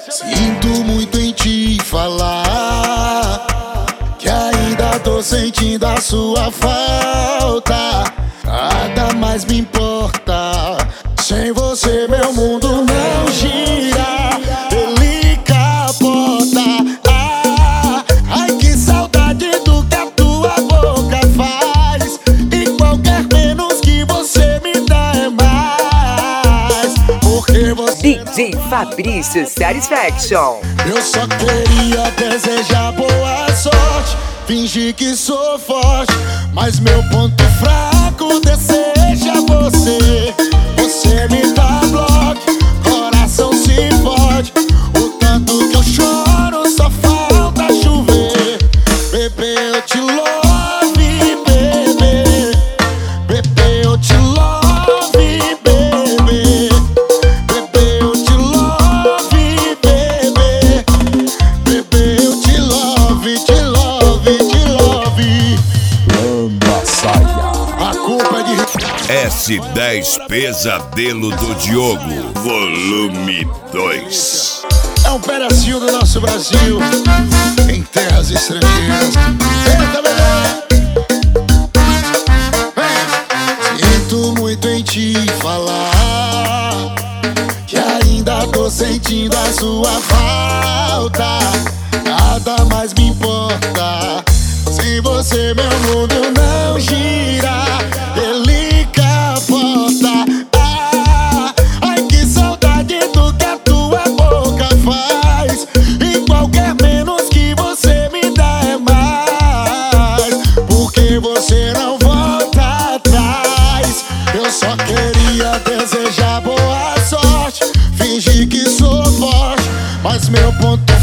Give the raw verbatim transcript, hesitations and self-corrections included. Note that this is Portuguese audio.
Sinto muito em te falar que ainda tô sentindo a sua falta. Nada mais me importa. Sem você meu mundo não gira. Ele capota. Ah, ai que saudade do que a tua boca faz. E qualquer menos que você me dá é mais. Porque você D J Fabrício Satisfaction. Eu só queria desejar boa sorte, fingir que sou forte, mas meu ponto fraco deseja você. Você me dá bloco, coração se fode. O tanto que eu choro só falta chover. Bebê, eu te love, bebê. Bebê, eu te love, bebê. Bebê, eu te love, bebê. Bebê, eu te love, te love, te love. Lamba saia. A culpa é de S dez Pesadelo do Diogo, volume dois. É um pedacinho do nosso Brasil em terras estrangeiras. Eita, bebê! Vem! Sinto muito em te falar que ainda tô sentindo a sua falta. Nada mais me importa. Sem você meu mundo não gira. Ele capota. Ah, ai que saudade do que a tua boca faz. E qualquer menos que você me dá é mais. Porque você não volta atrás. Eu só queria desejar boa sorte, fingir que sou forte, mas meu ponto